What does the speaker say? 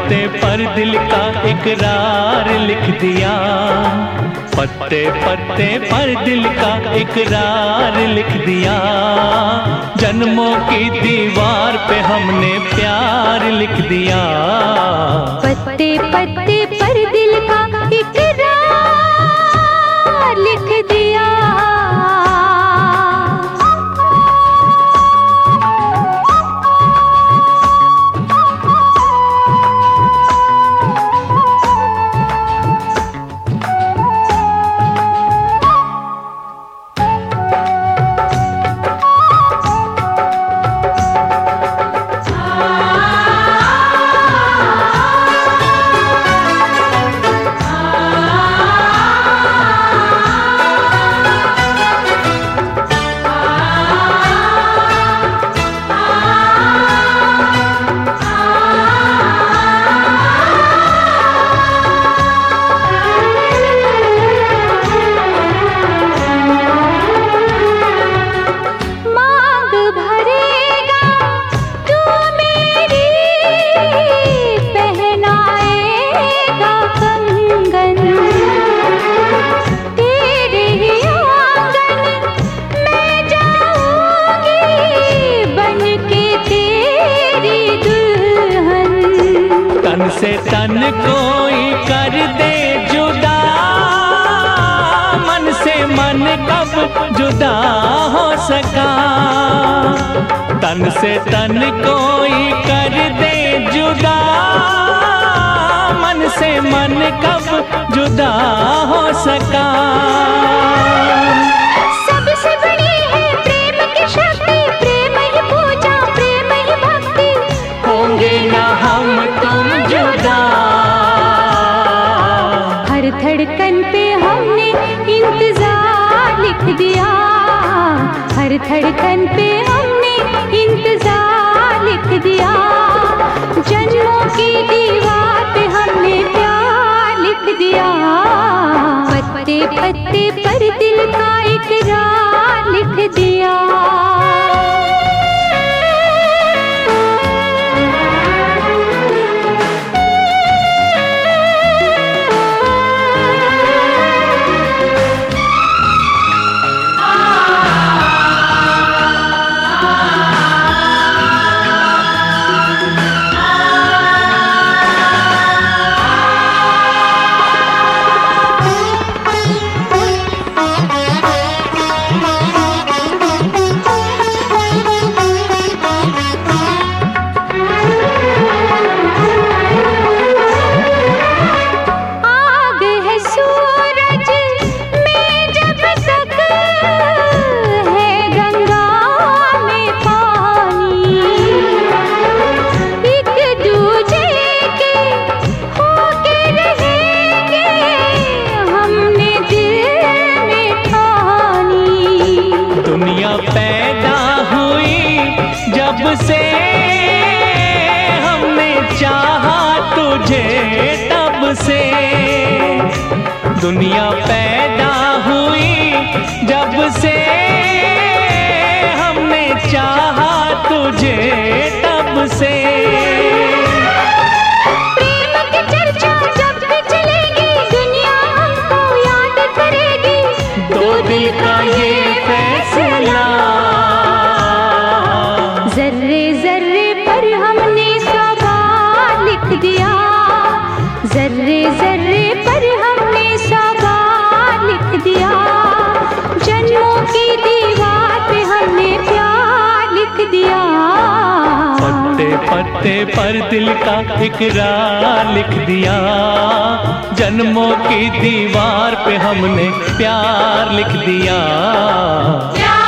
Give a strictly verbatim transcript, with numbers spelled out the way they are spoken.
पत्ते पर दिल का इकरार लिख दिया, पत्ते पत्ते पर दिल का इकरार लिख दिया। जन्मों की दीवार पे हमने प्यार लिख दिया, पत्ते पत्ते पर दिल का इकरार लिख दिया। तन से तन कोई कर दे जुदा, मन से मन कब जुदा हो सका। तन से तन कोई कर दे जुदा, मन से मन कब जुदा हो सका। सबसे बड़ी है प्रेम की शक्ति, प्रेम ही पूजा, प्रेम ही भक्ति। होंगे ना हम तुम जुदा, हर धड़कन पे हमने इंतजार लिख दिया, हर धड़कन पे हमने इंतजार लिख दिया। जन्मों की दीवार पे हमने प्यार लिख दिया, पत्ते पत्ते पर दिल का इकरार लिख दिया। पैदा हुई जब से हमने चाहा तुझे तब से, दुनिया पैदा हुई जब से हमने चाहा तुझे तब से। प्रेम की चर्चा जब भी चलेगी, दुनिया हमको याद करेगी। दो दिल का ये फैसला, जर्रे जर्रे पर हमने सवाल लिख दिया, जर्रे जर्रे पर हमने सवाल लिख दिया। जन्मों की दीवार पे हमने प्यार लिख दिया, पत्ते पत्ते पर दिल का इकरार लिख दिया। जन्मों की दीवार पे हमने प्यार लिख दिया।